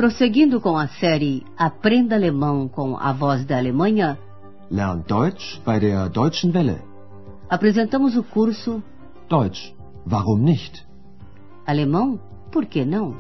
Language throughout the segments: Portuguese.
Prosseguindo com a série Aprenda Alemão com a Voz da Alemanha, Lern Deutsch bei der Deutschen Welle. apresentamos o curso Deutsch, warum nicht? Alemão, por que não?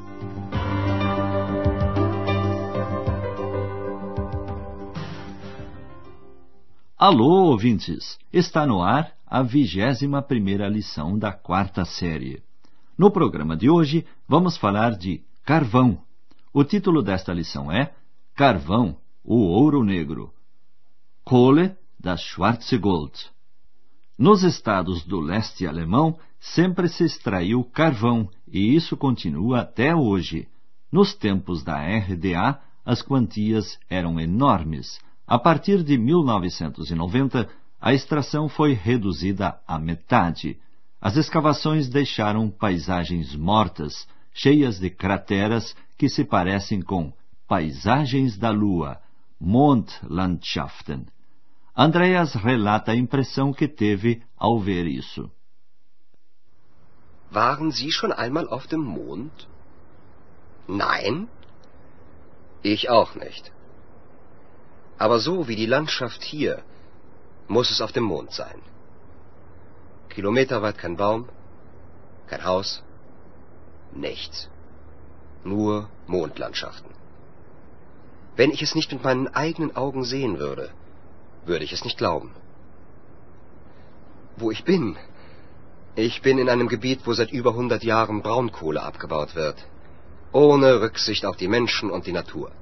Alô, ouvintes! Está no ar a 21ª lição da 4ª série. No programa de hoje, vamos falar de carvão. O título desta lição é Carvão, o ouro negro. Kohle, das Schwarze Gold. Nos estados do leste alemão, sempre se extraiu carvão, e isso continua até hoje. Nos tempos da RDA, as quantias eram enormes. A partir de 1990, a extração foi reduzida à metade. As escavações deixaram paisagens mortas, cheias de crateras que se parecem com paisagens da Lua, Mondlandschaften. Andreas relata a impressão que teve ao ver isso. Waren Sie schon einmal auf dem Mond? Nein? Ich auch nicht. Aber so wie die Landschaft hier, muss es auf dem Mond sein. Kilometerweit kein Baum, kein Haus, nichts. Nur Mondlandschaften. Wenn ich es nicht mit meinen eigenen Augen sehen würde, würde ich es nicht glauben. Wo ich bin? Ich bin in einem Gebiet, wo seit über 100 Jahren Braunkohle abgebaut wird. Ohne Rücksicht auf die Menschen und die Natur.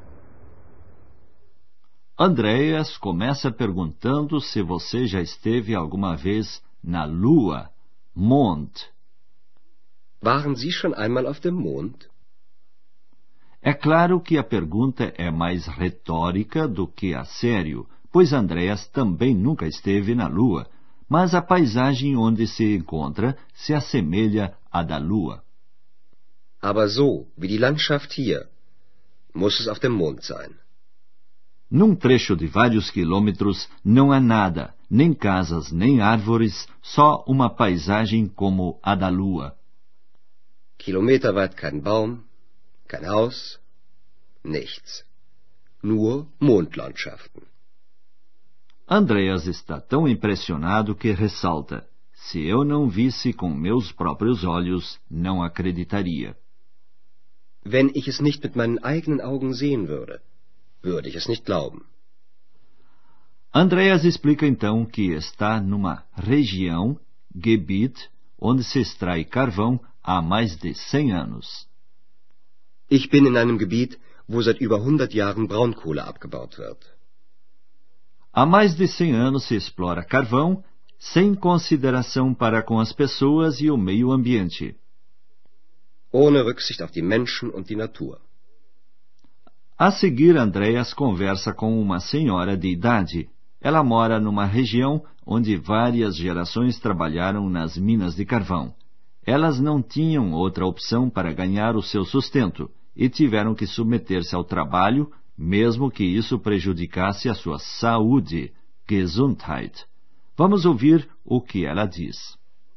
Andreas começa perguntando se você já esteve alguma vez na Lua, Mond. Waren Sie schon einmal auf dem Mond? É claro que a pergunta é mais retórica do que a sério, pois Andreas também nunca esteve na Lua, mas a paisagem onde se encontra se assemelha à da Lua. Aber so wie die Landschaft hier, muss es auf dem Mond sein. Num trecho de vários quilômetros não há nada, nem casas, nem árvores, só uma paisagem como a da Lua. Kilometerweit kein Baum, kein Haus, nichts. Nur Mondlandschaften. Andreas está tão impressionado que ressalta: se eu não visse com meus próprios olhos, não acreditaria. Wenn ich es nicht mit meinen eigenen Augen sehen würde, würde ich es nicht glauben. Andreas explica então que está numa região, Gebiet, onde se extrai carvão há mais de 100 anos. Ich bin in einem Gebiet, wo seit über 100 Jahren Braunkohle abgebaut wird. Há mais de 100 anos se explora carvão, sem consideração para com as pessoas e o meio ambiente. Ohne Rücksicht auf die Menschen und die Natur. A seguir, Andreas conversa com uma senhora de idade. Ela mora numa região onde várias gerações trabalharam nas minas de carvão. Elas não tinham outra opção para ganhar o seu sustento e tiveram que submeter-se ao trabalho, mesmo que isso prejudicasse a sua saúde, Gesundheit. Vamos ouvir o que ela diz.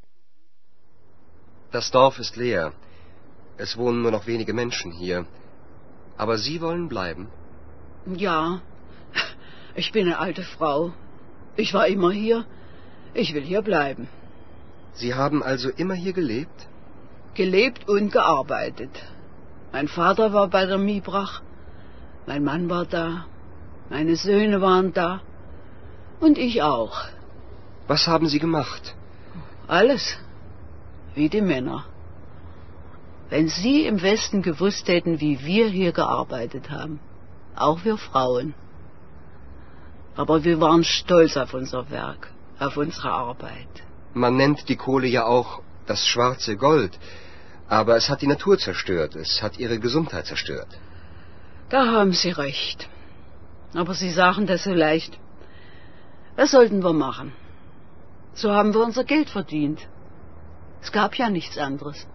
Das Dorf ist leer. Es wohnen nur noch wenige Menschen hier. Aber Sie wollen bleiben? Ja, ich bin eine alte Frau. Ich war immer hier. Ich will hier bleiben. Sie haben also immer hier gelebt? Gelebt und gearbeitet. Mein Vater war bei der Miebrach. Mein Mann war da. Meine Söhne waren da. Und ich auch. Was haben Sie gemacht? Alles. Wie die Männer. Wenn Sie im Westen gewusst hätten, wie wir hier gearbeitet haben. Auch wir Frauen. Aber wir waren stolz auf unser Werk, auf unsere Arbeit. Man nennt die Kohle ja auch das schwarze Gold. Aber es hat die Natur zerstört. Es hat ihre Gesundheit zerstört. Da haben Sie recht. Aber Sie sagen das so leicht. Was sollten wir machen? So haben wir unser Geld verdient. Es gab ja nichts anderes.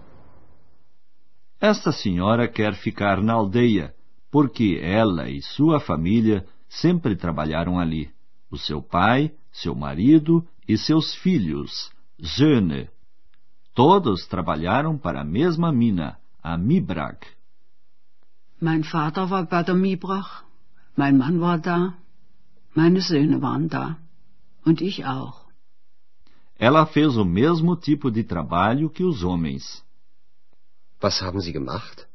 Esta senhora quer ficar na aldeia, porque ela e sua família sempre trabalharam ali. O seu pai, seu marido e seus filhos, Söhne. Todos trabalharam para a mesma mina, a Miebrach. Mein Vater war bei der Miebrach, mein Mann war da, meine Söhne waren da und ich auch. Ela fez o mesmo tipo de trabalho que os homens. Was haben Sie gemacht?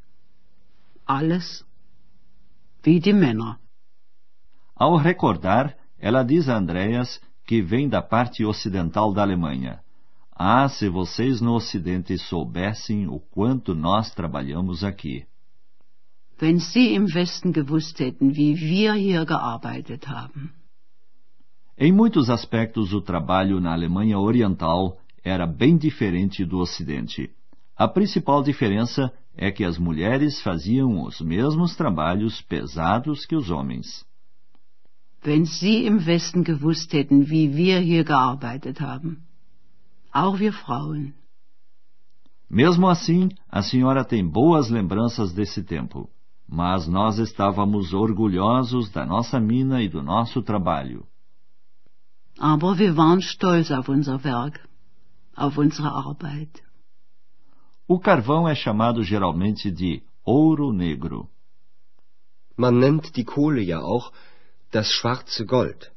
Alles wie die Männer. Ao recordar, ela diz a Andreas que vem da parte ocidental da Alemanha. Ah, se vocês no Ocidente soubessem o quanto nós trabalhamos aqui. Wenn Sie im Westen gewusst hätten, wie wir hier gearbeitet haben. Em muitos aspectos, o trabalho na Alemanha Oriental era bem diferente do Ocidente. A principal diferença é que as mulheres faziam os mesmos trabalhos pesados que os homens. Wenn Sie im Westen gewusst hätten, wie wir hier gearbeitet haben. Auch wir Frauen. Mesmo assim, a senhora tem boas lembranças desse tempo. Mas nós estávamos orgulhosos da nossa mina e do nosso trabalho. Aber wir waren stolz auf unser Werk, auf unsere Arbeit. O carvão é chamado geralmente de ouro negro. Man nennt die Kohle ja auch das schwarze Gold.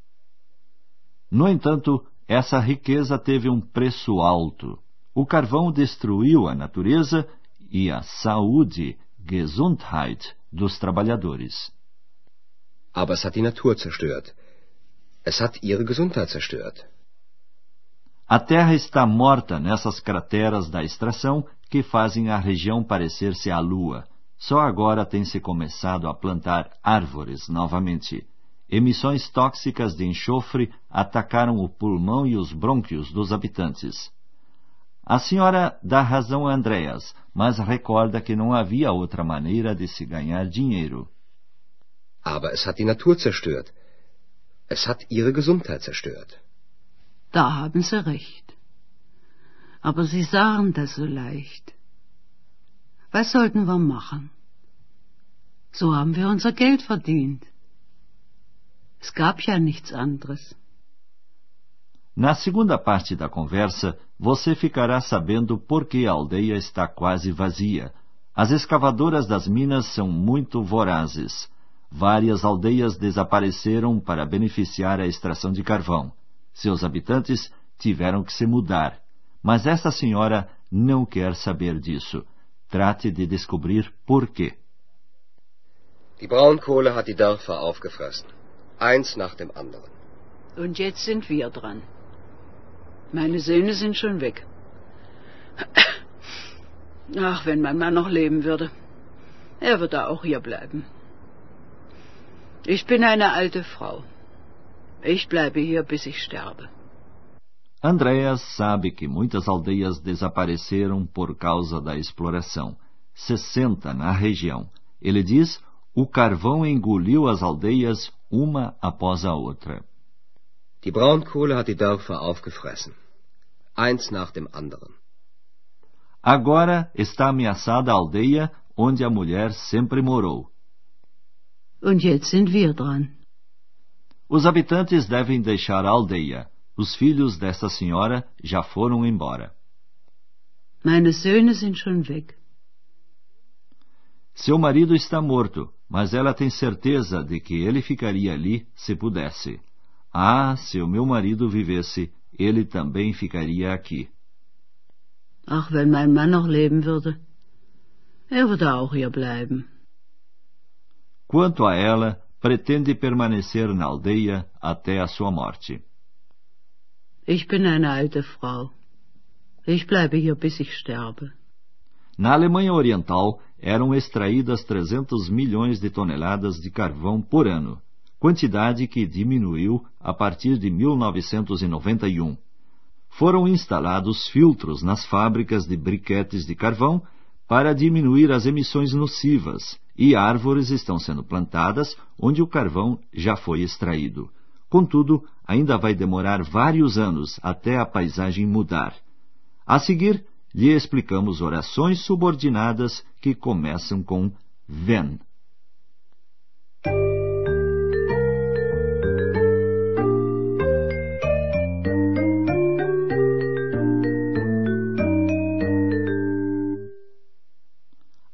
No entanto, essa riqueza teve um preço alto. O carvão destruiu a natureza e a saúde, Gesundheit, dos trabalhadores. Aber es hat die Natur zerstört. Es hat ihre Gesundheit zerstört. A terra está morta nessas crateras da extração que fazem a região parecer-se à lua. Só agora tem-se começado a plantar árvores novamente. Emissões tóxicas de enxofre atacaram o pulmão e os brônquios dos habitantes. A senhora dá razão a Andreas, mas recorda que não havia outra maneira de se ganhar dinheiro. Aber es hat die Natur zerstört. Es hat ihre Gesundheit zerstört. Da haben Sie recht. Aber Sie sagen das so leicht. Was sollten wir machen? So haben wir unser Geld verdient. Es gab ja nichts anderes. Na segunda parte da conversa, você ficará sabendo por que a aldeia está quase vazia. As escavadoras das minas são muito vorazes. Várias aldeias desapareceram para beneficiar a extração de carvão. Seus habitantes tiveram que se mudar. Mas essa senhora não quer saber disso. Trate de descobrir por quê. Die Braunkohle hat die Dörfer aufgefressen. Eins nach dem anderen. Und jetzt sind wir dran. Meine Söhne sind schon weg. Ach, wenn mein Mann noch leben würde. Er würde auch hier bleiben. Ich bin eine alte Frau. Ich bleibe hier, bis ich sterbe. Andreas sabe que muitas aldeias desapareceram por causa da exploração. 60 na região. Ele diz, o carvão engoliu as aldeias uma após a outra. Die Braunkohle hat die Dörfer aufgefressen. Eins nach dem anderen. Agora está ameaçada a aldeia onde a mulher sempre morou. Und jetzt sind wir dran. Os habitantes devem deixar a aldeia. Os filhos dessa senhora já foram embora. Meine Söhne sind schon weg. Seu marido está morto, mas ela tem certeza de que ele ficaria ali se pudesse. Ah, se o meu marido vivesse, ele também ficaria aqui. Ach, wenn mein Mann noch leben würde. Er würde auch hier bleiben. Quanto a ela, pretende permanecer na aldeia até a sua morte. Ich bin eine alte Frau. Ich bleibe hier, bis ich sterbe. Na Alemanha Oriental, eram extraídas 300 milhões de toneladas de carvão por ano, quantidade que diminuiu a partir de 1991. Foram instalados filtros nas fábricas de briquetes de carvão para diminuir as emissões nocivas, e árvores estão sendo plantadas onde o carvão já foi extraído. Contudo, ainda vai demorar vários anos até a paisagem mudar. A seguir, lhe explicamos orações subordinadas que começam com wenn.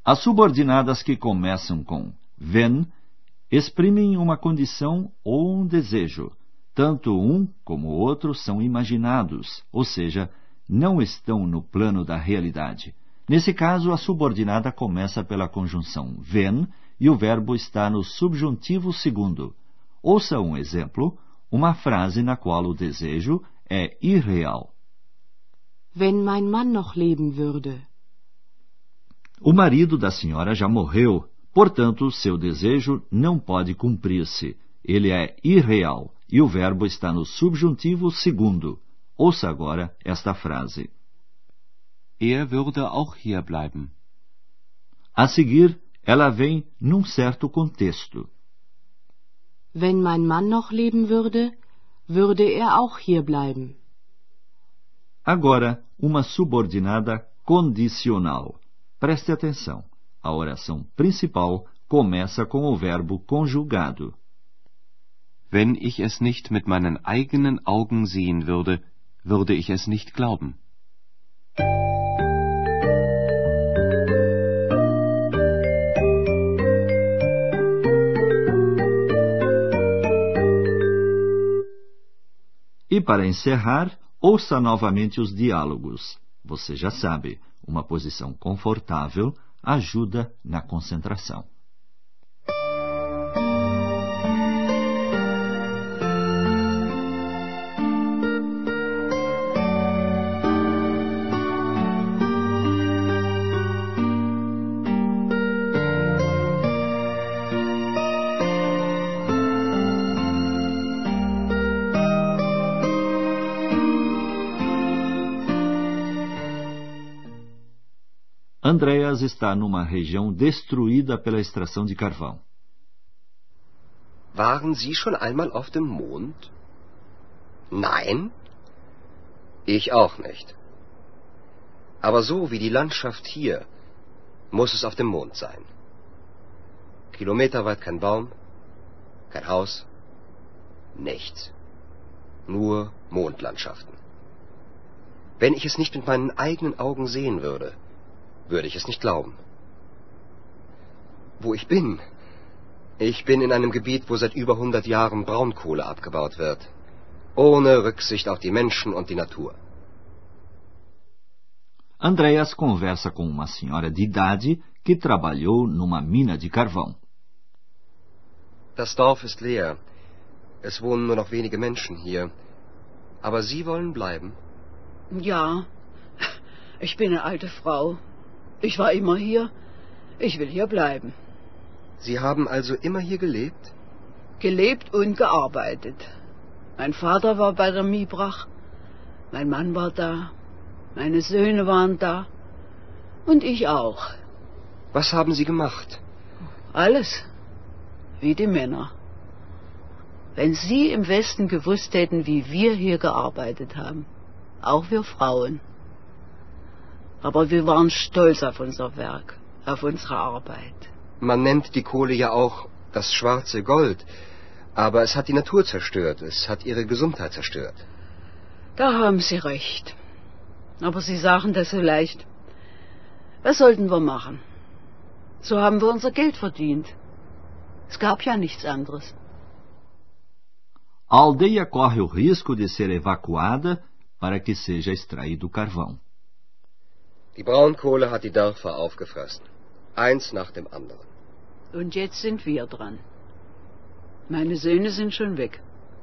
As subordinadas que começam com wenn exprimem uma condição ou um desejo. Tanto um como o outro são imaginados, ou seja, não estão no plano da realidade. Nesse caso, a subordinada começa pela conjunção wenn e o verbo está no subjuntivo segundo. Ouça um exemplo, uma frase na qual o desejo é irreal. Wenn mein Mann noch leben würde. O marido da senhora já morreu, portanto, seu desejo não pode cumprir-se. Ele é irreal e o verbo está no subjuntivo segundo. Ouça agora esta frase. Er würde auch hier bleiben. A seguir, ela vem num certo contexto. Wenn mein Mann noch leben würde, würde er auch hier bleiben. Agora, uma subordinada condicional. Preste atenção. A oração principal começa com o verbo conjugado. Wenn ich es nicht mit meinen eigenen Augen sehen würde, würde ich es nicht glauben. E para encerrar, ouça novamente os diálogos. Você já sabe, uma posição confortável ajuda na concentração. Andreas está numa região destruída pela extração de carvão. Waren Sie schon einmal auf dem Mond? Nein? Ich auch nicht. Aber so wie die Landschaft hier, muss es auf dem Mond sein. Kilometerweit kein Baum, kein Haus, nichts. Nur Mondlandschaften. Wenn ich es nicht mit meinen eigenen Augen sehen würde, würde ich es nicht glauben. Wo ich bin? Ich bin in einem Gebiet, wo seit über 100 Jahren Braunkohle abgebaut wird. Ohne Rücksicht auf die Menschen und die Natur. Andreas conversa com uma senhora de idade que trabalhou numa mina de carvão. Das Dorf ist leer. Es wohnen nur noch wenige Menschen hier. Aber Sie wollen bleiben? Ja, ich bin eine alte Frau. Ich war immer hier. Ich will hier bleiben. Sie haben also immer hier gelebt? Gelebt und gearbeitet. Mein Vater war bei der Miebrach. Mein Mann war da. Meine Söhne waren da. Und ich auch. Was haben Sie gemacht? Alles. Wie die Männer. Wenn Sie im Westen gewusst hätten, wie wir hier gearbeitet haben. Auch wir Frauen. Aber wir waren stolz auf unser Werk, auf unsere Arbeit. Man nennt die Kohle ja auch das schwarze Gold. Aber es hat die Natur zerstört. Es hat ihre Gesundheit zerstört. Da haben Sie recht. Aber Sie sagen das so leicht. Was sollten wir machen? So haben wir unser Geld verdient. Es gab ja nichts anderes. A aldeia corre o risco de ser evacuada para que seja extraído carvão. Die Braunkohle hat die Dörfer aufgefressen. Eins nach dem anderen. Und jetzt sind wir dran. Meine Söhne sind schon weg.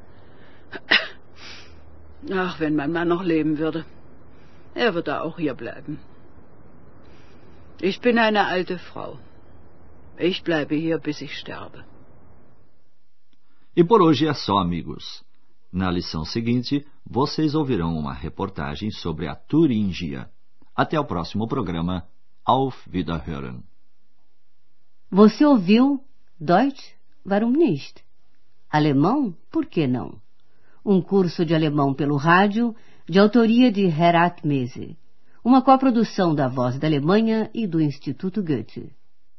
Ach, wenn mein Mann noch leben würde. Er würde auch hier bleiben. Ich bin eine alte Frau. Ich bleibe hier, bis ich sterbe. E por hoje é só, amigos. Na lição seguinte, vocês ouvirão uma reportagem sobre a Turíngia. Até o próximo programa. Auf Wiederhören. Você ouviu Deutsch? Warum nicht? Alemão? Por que não? Um curso de alemão pelo rádio, de autoria de Herat Mese. Uma coprodução da Voz da Alemanha e do Instituto Goethe.